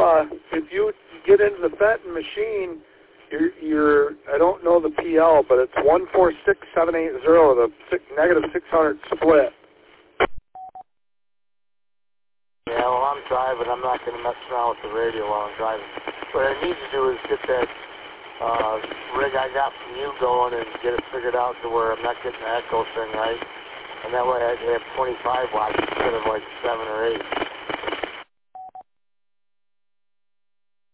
if you get into the Fenton machine, you're I don't know the PL, but it's 146780, the negative 600 split. Yeah, well, I'm driving. I'm not going to mess around with the radio while I'm driving. What I need to do is get that rig I got from you going and get it figured out to where I'm not getting the echo thing right. And that way I have 25 watts instead of like 7 or 8.